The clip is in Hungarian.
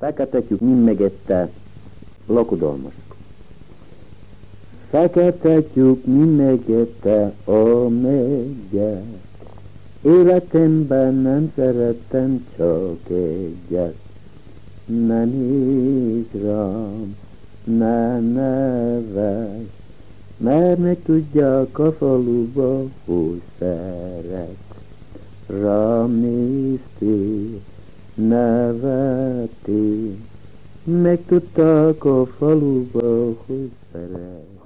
Fekete tyúk mimmegette lakodalmasok. Fekete tyúk mimmegette a megye, életemben nem szerettem csak egyet. Ne nézz rám, ne nevezz, mert megtudják a faluba, hogy szeret. Rám néztél, nevettél, megtudták a faluba, hogy szeret.